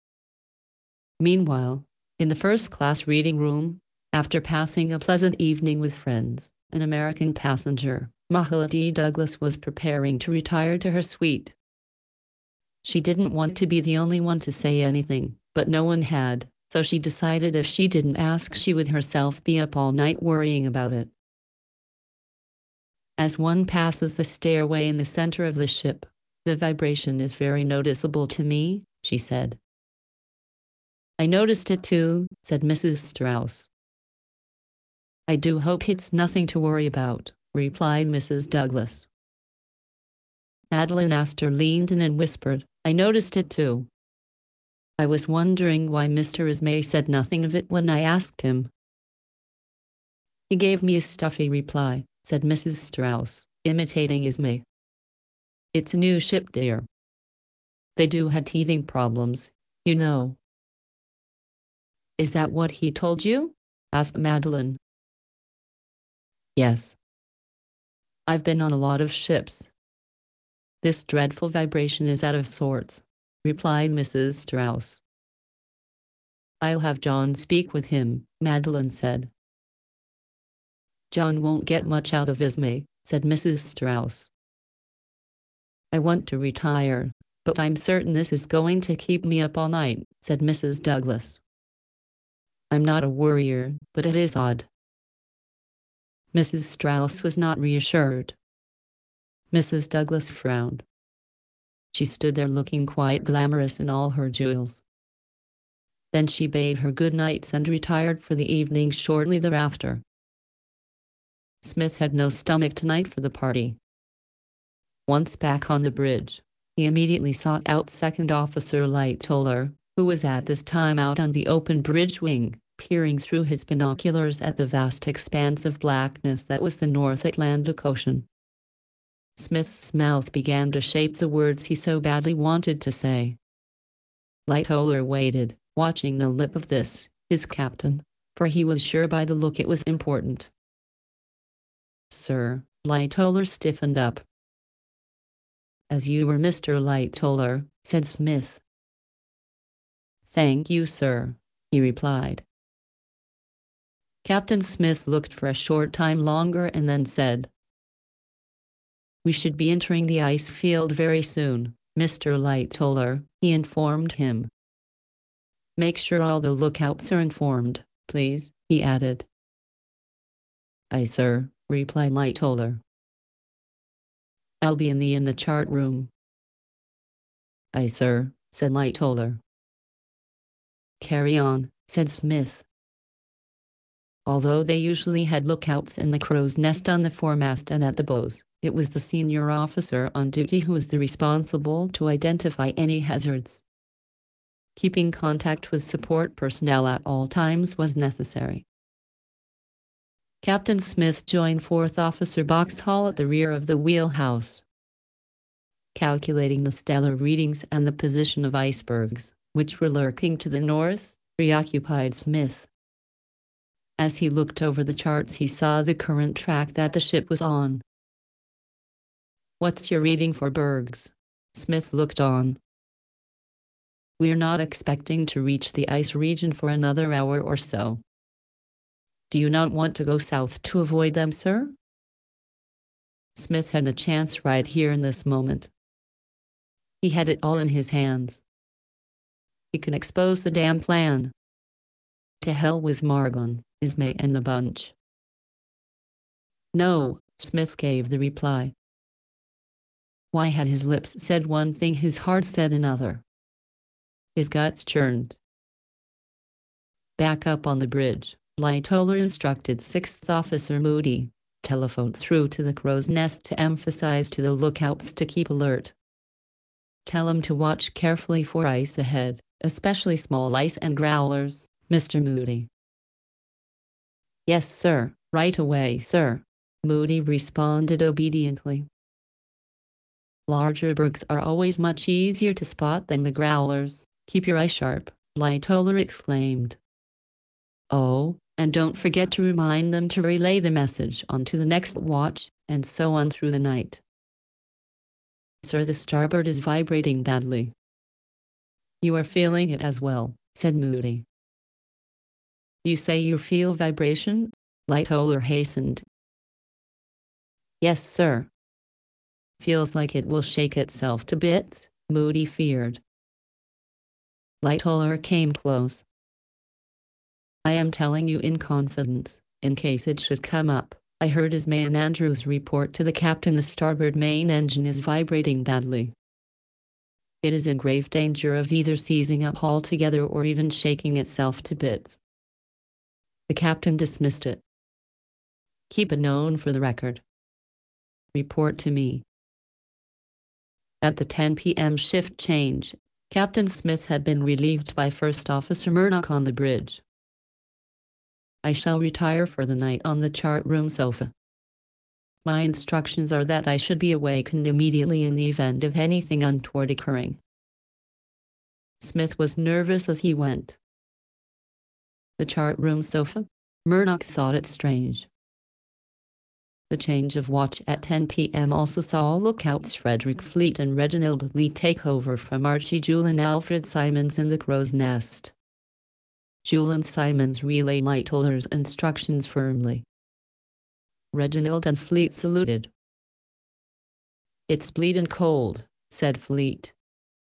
Speaker 1: Meanwhile, in the first-class reading room, after passing a pleasant evening with friends, an American passenger, Mahala D. Douglas, was preparing to retire to her suite. She didn't want to be the only one to say anything, but no one had, so she decided if she didn't ask she would herself be up all night worrying about it. As one passes the stairway in the center of the ship, "The vibration is very noticeable to me," she said. "I noticed it too," said Missus Strauss. "I do hope it's nothing to worry about," replied Missus Douglas. Madeline Astor leaned in and whispered, "I noticed it too. I was wondering why Mister Ismay said nothing of it when I asked him." "He gave me a stuffy reply," said Missus Strauss, imitating Ismay. "It's a new ship, dear. They do have teething problems, you know." "Is that what he told you?" asked Madeline. "Yes. I've been on a lot of ships. This dreadful vibration is out of sorts," replied Missus Strauss. "I'll have John speak with him," Madeline said. "John won't get much out of Ismay," said Missus Strauss. "I want to retire, but I'm certain this is going to keep me up all night," said Missus Douglas. "I'm not a worrier, but it is odd." Missus Strauss was not reassured. Missus Douglas frowned. She stood there looking quite glamorous in all her jewels. Then she bade her good nights and retired for the evening shortly thereafter. Smith had no stomach tonight for the party. Once back on the bridge, he immediately sought out Second Officer Lightoller, who was at this time out on the open bridge wing, peering through his binoculars at the vast expanse of blackness that was the North Atlantic Ocean. Smith's mouth began to shape the words he so badly wanted to say. Lightoller waited, watching the lip of this, his captain, for he was sure by the look it was important. Sir, Lightoller stiffened up. As you were, Mister Lightoller, said Smith. Thank you, sir, he replied. Captain Smith looked for a short time longer and then said, We should be entering the ice field very soon, Mister Lightoller, he informed him. Make sure all the lookouts are informed, please, he added. Aye, sir, replied Lightoller. I'll be in the in the chart room. Aye, sir, said Lightoller. Carry on, said Smith. Although they usually had lookouts in the crow's nest on the foremast and at the bows, it was the senior officer on duty who was the responsible to identify any hazards. Keeping contact with support personnel at all times was necessary. Captain Smith joined Fourth Officer Boxhall at the rear of the wheelhouse. Calculating the stellar readings and the position of icebergs, which were lurking to the north, preoccupied Smith. As he looked over the charts, he saw the current track that the ship was on. What's your reading for bergs? Smith looked on. We're not expecting to reach the ice region for another hour or so. Do you not want to go south to avoid them, sir? Smith had the chance right here in this moment. He had it all in his hands. He could expose the damn plan. To hell with Margon, Ismay and the bunch. No, Smith gave the reply. Why had his lips said one thing, his heart said another? His guts churned. Back up on the bridge, Lightoller instructed Sixth Officer Moody, telephoned through to the crow's nest to emphasize to the lookouts to keep alert. Tell them to watch carefully for ice ahead, especially small ice and growlers, Mister Moody. Yes, sir, right away, sir, Moody responded obediently. Larger bergs are always much easier to spot than the growlers. Keep your eye sharp, Lightoller exclaimed. Oh, and don't forget to remind them to relay the message on to the next watch, and so on through the night. Sir, the starboard is vibrating badly. You are feeling it as well, said Moody. You say you feel vibration? Lightoller hastened. Yes, sir. Feels like it will shake itself to bits, Moody feared. Lightoller came close. I am telling you in confidence, in case it should come up. I heard Ismay and Andrews report to the captain the starboard main engine is vibrating badly. It is in grave danger of either seizing up altogether or even shaking itself to bits. The captain dismissed it. Keep it known for the record. Report to me. At the ten p m shift change, Captain Smith had been relieved by First Officer Murdoch on the bridge. I shall retire for the night on the chart room sofa. My instructions are that I should be awakened immediately in the event of anything untoward occurring. Smith was nervous as he went. The chart room sofa? Murdoch thought it strange. The change of watch at ten p m also saw lookouts Frederick Fleet and Reginald Lee take over from Archie Jewell and Alfred Simons in the crow's nest. Jewell and Simons relayed Lightoller's instructions firmly. Reginald and Fleet saluted. It's bleedin' cold, said Fleet.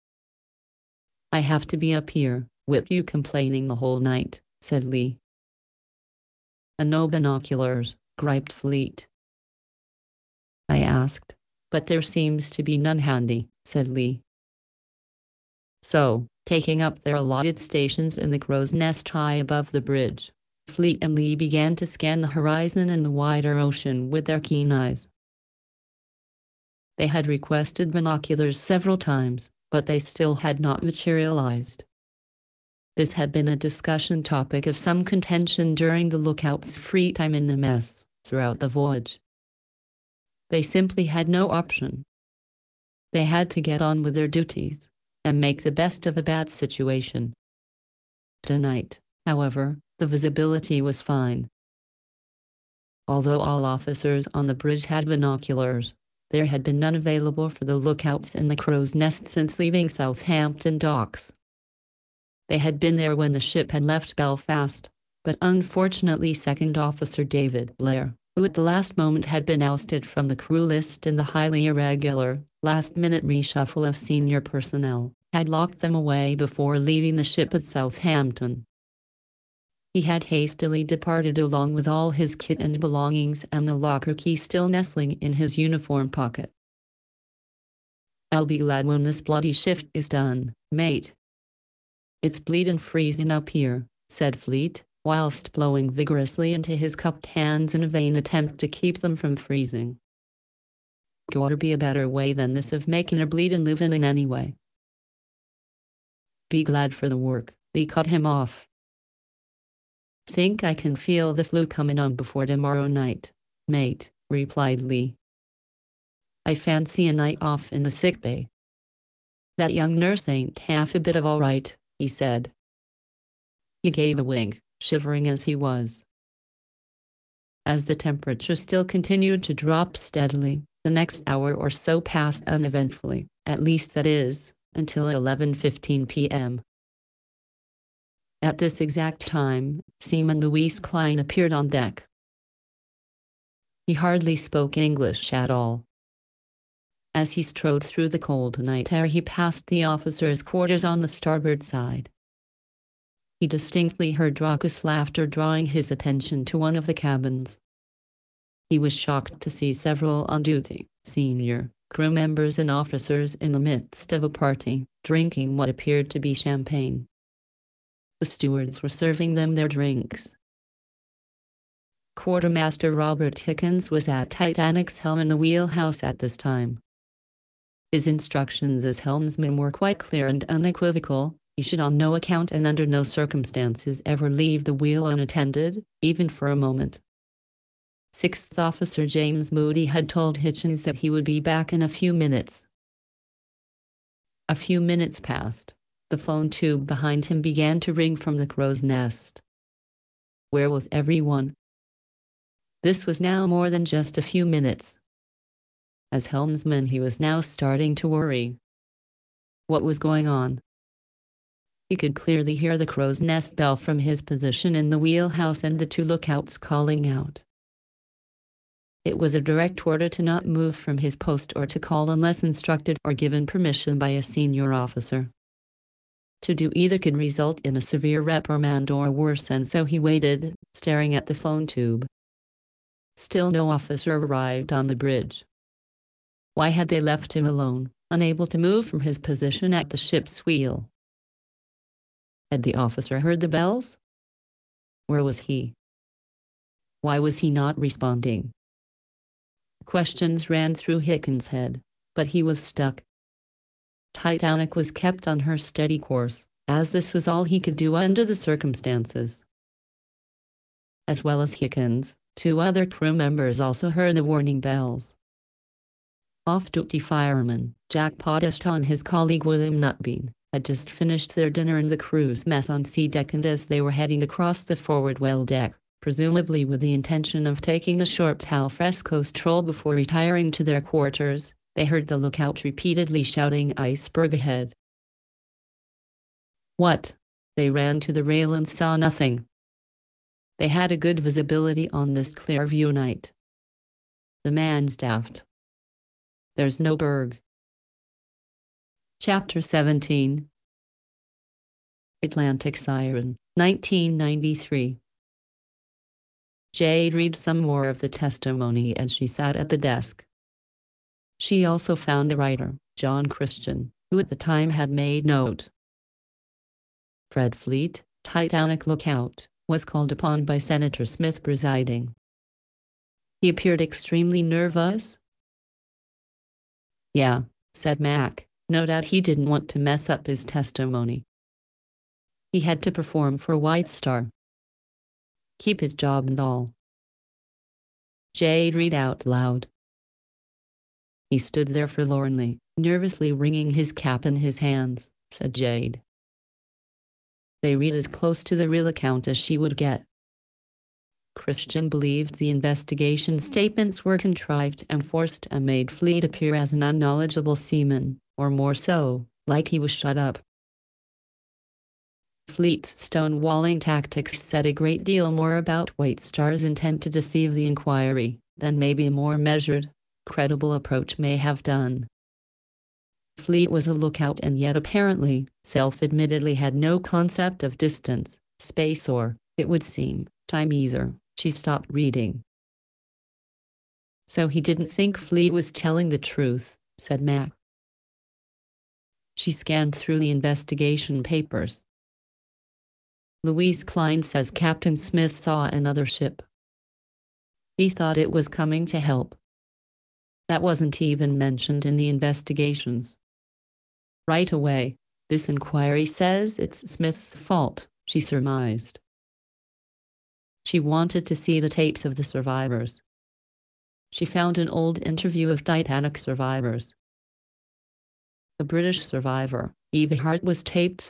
Speaker 1: I have to be up here, with you complaining the whole night, said Lee. And no binoculars, griped Fleet. I asked, but there seems to be none handy, said Lee. So, taking up their allotted stations in the crow's nest high above the bridge, Fleet and Lee began to scan the horizon and the wider ocean with their keen eyes. They had requested binoculars several times, but they still had not materialized. This had been a discussion topic of some contention during the lookouts' free time in the mess, throughout the voyage. They simply had no option. They had to get on with their duties, and make the best of a bad situation. Tonight, however, the visibility was fine. Although all officers on the bridge had binoculars, there had been none available for the lookouts in the crow's nest since leaving Southampton docks. They had been there when the ship had left Belfast, but unfortunately Second Officer David Blair, who at the last moment had been ousted from the crew list in the highly irregular, last-minute reshuffle of senior personnel, had locked them away before leaving the ship at Southampton. He had hastily departed along with all his kit and belongings and the locker key still nestling in his uniform pocket. "I'll be glad when this bloody shift is done, mate. It's bleedin' freezing up here," said Fleet, whilst blowing vigorously into his cupped hands in a vain attempt to keep them from freezing. "Gotta be a better way than this of making a bleedin' livin' in anyway." "Be glad for the work," Lee cut him off. "Think I can feel the flu coming on before tomorrow night, mate," replied Lee. "I fancy a night off in the sick bay." "That young nurse ain't half a bit of all right," he said. He gave a wink, shivering as he was. As the temperature still continued to drop steadily, the next hour or so passed uneventfully, at least that is, until eleven fifteen p m At this exact time, Seaman Louis Klein appeared on deck. He hardly spoke English at all. As he strode through the cold night air, he passed the officers' quarters on the starboard side. He distinctly heard raucous laughter drawing his attention to one of the cabins. He was shocked to see several on-duty, senior, crew members and officers in the midst of a party, drinking what appeared to be champagne. The stewards were serving them their drinks. Quartermaster Robert Hickens was at Titanic's helm in the wheelhouse at this time. His instructions as helmsman were quite clear and unequivocal. He should on no account and under no circumstances ever leave the wheel unattended, even for a moment. Sixth Officer James Moody had told Hitchens that he would be back in a few minutes. A few minutes passed. The phone tube behind him began to ring from the crow's nest. Where was everyone? This was now more than just a few minutes. As helmsman, he was now starting to worry. What was going on? He could clearly hear the crow's nest bell from his position in the wheelhouse and the two lookouts calling out. It was a direct order to not move from his post or to call unless instructed or given permission by a senior officer. To do either could result in a severe reprimand or worse, and so he waited, staring at the phone tube. Still no officer arrived on the bridge. Why had they left him alone, unable to move from his position at the ship's wheel? Had the officer heard the bells? Where was he? Why was he not responding? Questions ran through Hickens' head, but he was stuck. Titanic was kept on her steady course, as this was all he could do under the circumstances. As well as Hickens, two other crew members also heard the warning bells. Off-duty fireman Jack Podest and his colleague William Nutbean had just finished their dinner in the crew's mess on sea deck, and as they were heading across the forward well deck, presumably with the intention of taking a short al fresco stroll before retiring to their quarters, they heard the lookout repeatedly shouting "Iceberg ahead." What? They ran to the rail and saw nothing. They had a good visibility on this clear view night. The man's daft. There's no berg. Chapter seventeen. Atlantic Siren, nineteen ninety-three. Jade read some more of the testimony as she sat at the desk. She also found the writer, John Christian, who at the time had made note. Fred Fleet, Titanic lookout, was called upon by Senator Smith presiding. He appeared extremely nervous. "Yeah," said Mac, no doubt he didn't want to mess up his testimony. He had to perform for White Star. Keep his job and all. Jade read out loud. "He stood there forlornly, nervously wringing his cap in his hands," said Jade. They read as close to the real account as she would get. Christian believed the investigation statements were contrived and forced and made Fleet appear as an unknowledgeable seaman, or more so, like he was shut up. Fleet's stonewalling tactics said a great deal more about White Star's intent to deceive the inquiry than maybe a more measured, credible approach may have done. Fleet was a lookout and yet apparently, self-admittedly had no concept of distance, space or, it would seem, time either. She stopped reading. So he didn't think Fleet was telling the truth, said Mac. She scanned through the investigation papers. Louise Klein says Captain Smith saw another ship. He thought it was coming to help. That wasn't even mentioned in the investigations. Right away, this inquiry says it's Smith's fault, she surmised. She wanted to see the tapes of the survivors. She found an old interview of Titanic survivors. A British survivor, Eva Hart, was taped